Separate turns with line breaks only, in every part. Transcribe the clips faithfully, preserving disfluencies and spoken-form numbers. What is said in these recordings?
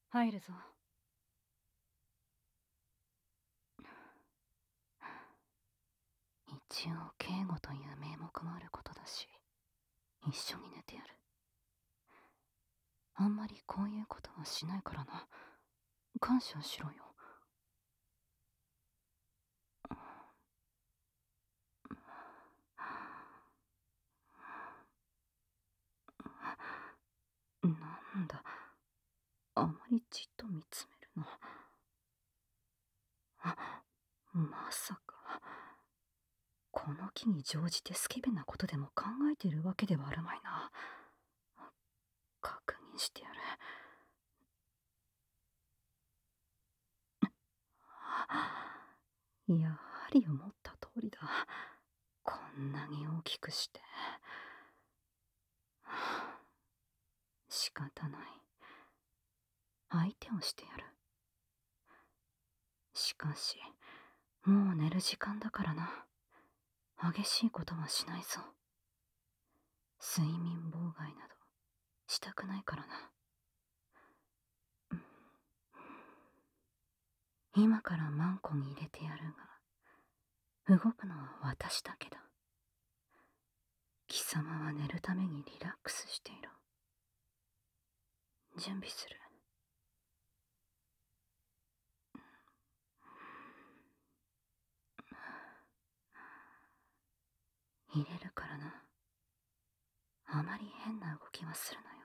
入るぞ。一応警護という名目もあることだし、一緒に寝てやる。あんまりこういうことはしないからな。感謝しろよ。なんだ、あまりじっと見つめるな。あ、まさかこの機に乗じてスケベなことでも考えているわけではあるまいな。確認してやる。やはり思った通りだ。こんなに大きくして。仕方ない。相手をしてやる。しかし、もう寝る時間だからな。激しいことはしないぞ。睡眠妨害などしたくないからな。今からマンコに入れてやるが、動くのは私だけだ。貴様は寝るためにリラックスしていろ。準備する。入れるからな。あまり変な動きはするなよ。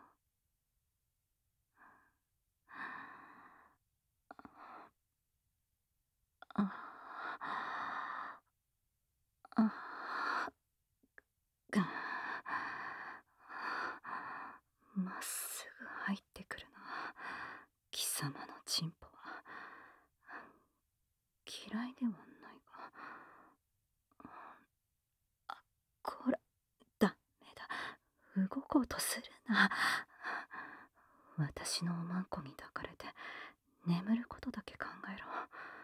ああがまっすぐ入ってくるな。貴様のチンポは嫌いではないが、あ、こら、ダメだ。動こうとするな。私のおまんこに抱かれて眠ることだけ考えろ。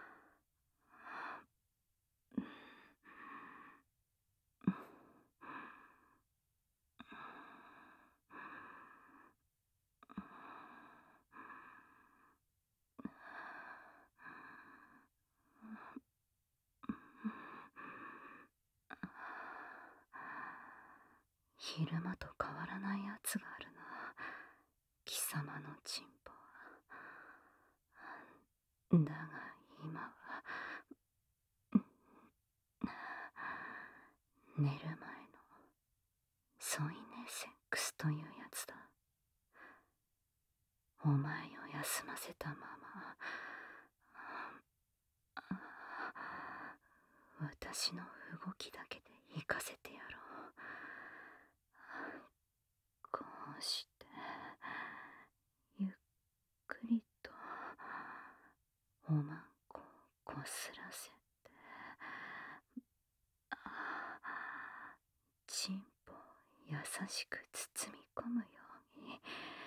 昼間と変わらないやつがあるな。貴様のチンポは。だが今は寝る前の添い寝セックスというやつだ。お前を休ませたまま私の動きだけで行かせてやろう。こうしてゆっくりとおまんこをこすらせて、チンポを優しく包み込むように。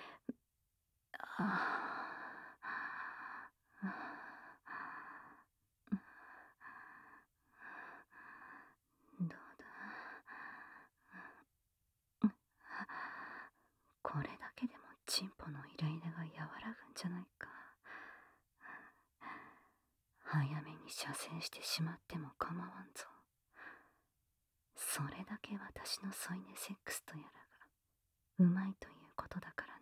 あどうだ、これだけでもチンポのイライラが和らぐんじゃないか。早めに射精してしまっても構わんぞ。それだけ私の添い寝セックスとやらがうまいということだから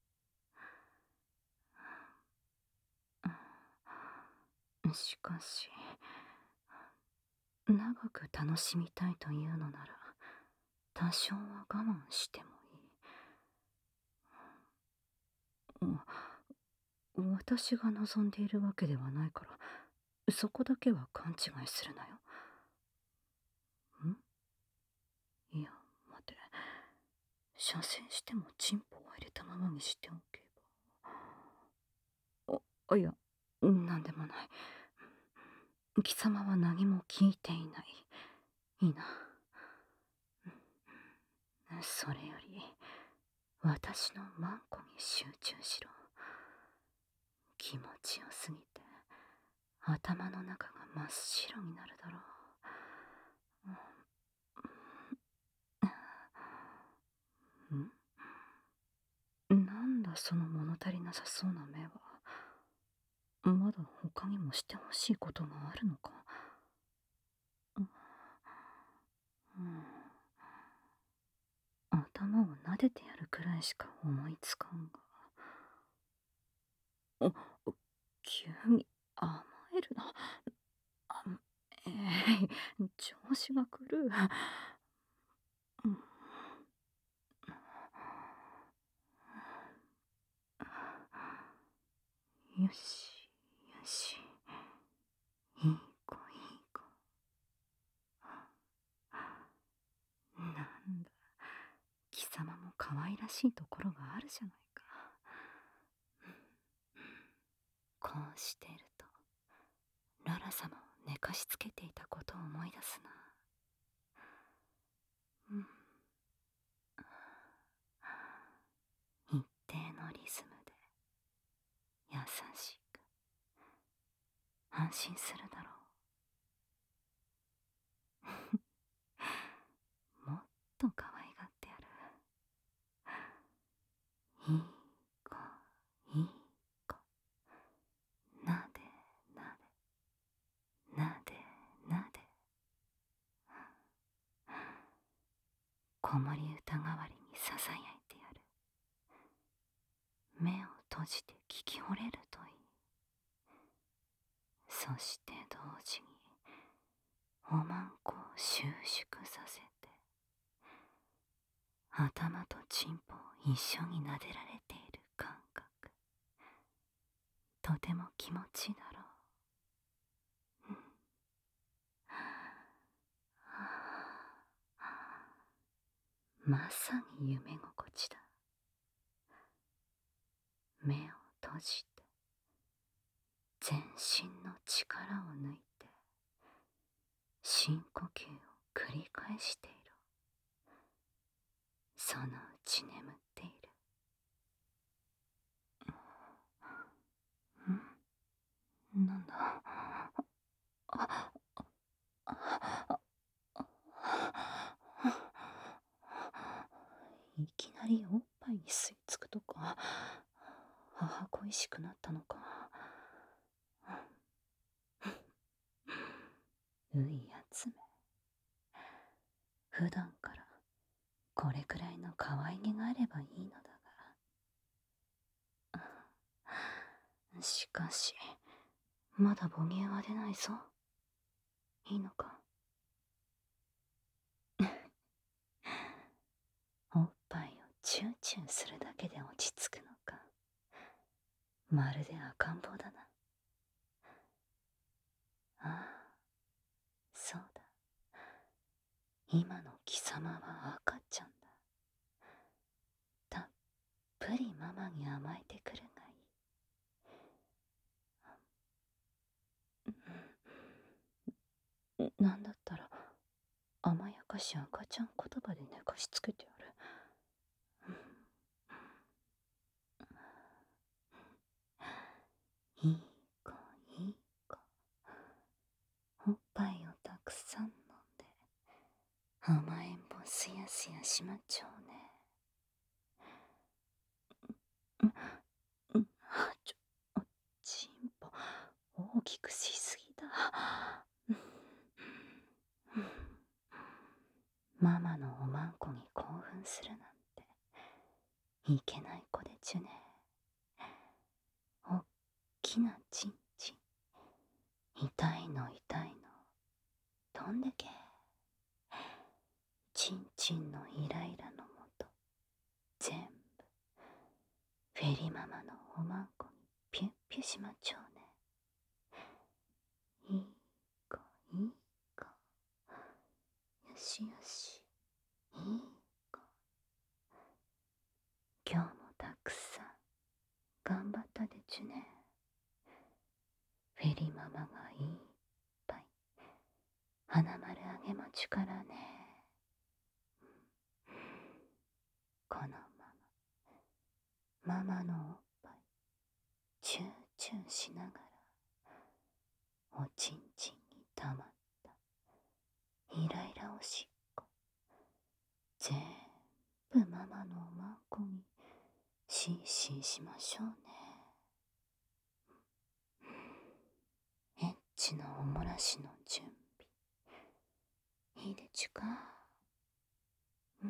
な。しかし長く楽しみたいというのなら多少は我慢してもいい。私が望んでいるわけではないからそこだけは勘違いするなよ。んいや待て、射精してもチンポを入れたままにしておけば。あいや、なんでもない。貴様は何も聞いていない。いいな。それより私のマンコに集中しろ。気持ちよすぎて頭の中が真っ白になるだろう。んなんだその物足りなさそうな目は。 まだ他にもしてほしいことがあるのか。うん、頭を撫でてやるくらいしか思いつかんが。お、急に甘えるな。あ、ええ調子が狂う。うん、よし、よし。いい子、いい子。なんだ、貴様も可愛らしいところがあるじゃないか。こうしていると、ララ様を寝かしつけていたことを思い出すな。うん、一定のリズムで、優しく、安心するだろう。もっと可愛がってやる。いい子、いい子。なでなで、なでなで。子守歌代わりにささやいてやる。目を閉じて聞き惚れるといい。そして同時におまんこを収縮させて、頭とチンポを一緒に撫でられている感覚、とても気持ちいいだろう。うん、まさに夢心地だ。目を閉じて、全身の力を抜いて、深呼吸を繰り返している。そのうち眠っている。んなんだ。あ、いきなりおっぱいに吸い付くとか、母恋しくなったのか。ういやつめ。普段からこれくらいの可愛げがあればいいのだが。しかし、まだ母乳は出ないぞ。いいのか。おっぱいをチューチューするだけで落ち着くのか。まるで赤ん坊だな。ああ、そうだ。今の貴様は赤ちゃんだ。たっぷりママに甘えてくるがいい。なんだったら甘やかし赤ちゃん言葉で寝かしつけてやる。いい子、いい子。おっぱいをたくさん飲んで甘えん坊すやすやしまっちゃうね。うん、うん、ちょ、チンポ大きくしすぎだ。ママのおまんこに興奮するなんていけない子でちゅね。おっきなちんちん、痛いの痛いの飛んでけ。ちんちんのイライラのもと、全部フェリママのおまんこにピュッピュしまっちゃうね。いい子、いい子。よしよし、いい子。今日もたくさん頑張ったでちゅね。フェリママがいっぱい花丸あげもちゅからね。このままママのおっぱいチューチューしながら、おちんちんにたまったイライラおしっこ全部ママのおまんこにシーシーしましょうね。 私の準備いいでちゅか。うん、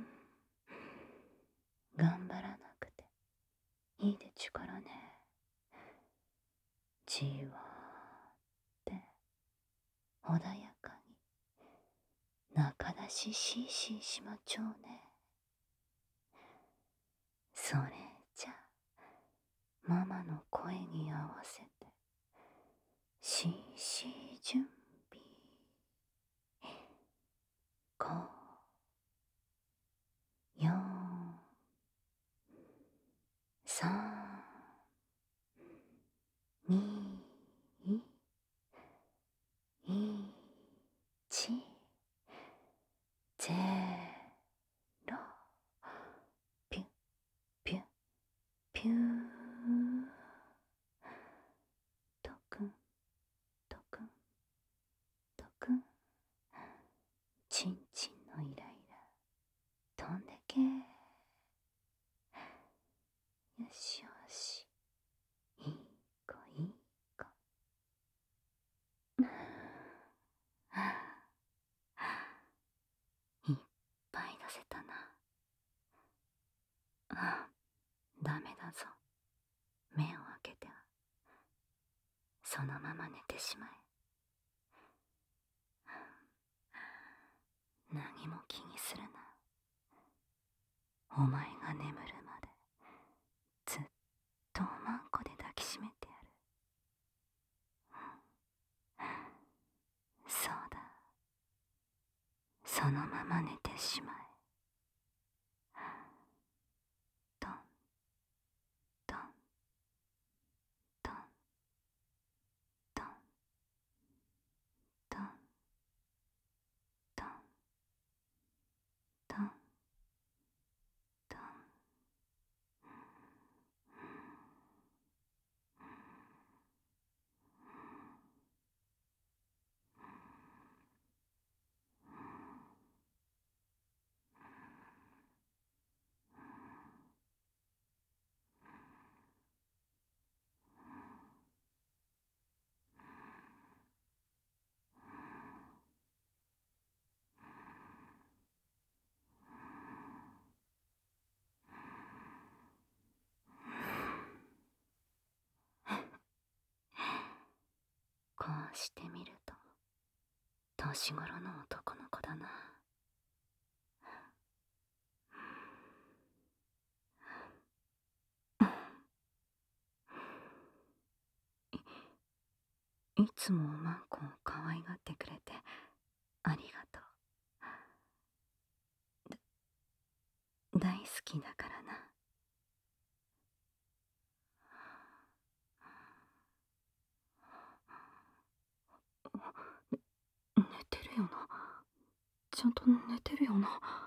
頑張らなくていいでちゅからね。じわーって穏やかに中出ししーしーしまちょうね。それじゃママの声に合わせてしーしー準備。ご、よん、さん、に、いち、ゼロ。ピュッピュッピュー。とくんとくんとくん。ちんちんのイライラ飛んでけ。よしよし、いい子いい子。いっぱい出せたな。ああ、ダメだぞ。目を開けてはそのまま寝てしまえ。何も気にするな。お前が眠るまでずっとおまんこで抱きしめてやる。そうだ、そのまま寝てしまえ。トントントントントントントントン。こうしてみると年頃の男の子だな。いいつもおまんこを可愛がってくれてありがとう。大好きだからな。寝てるよな。ちゃんと寝てるよな。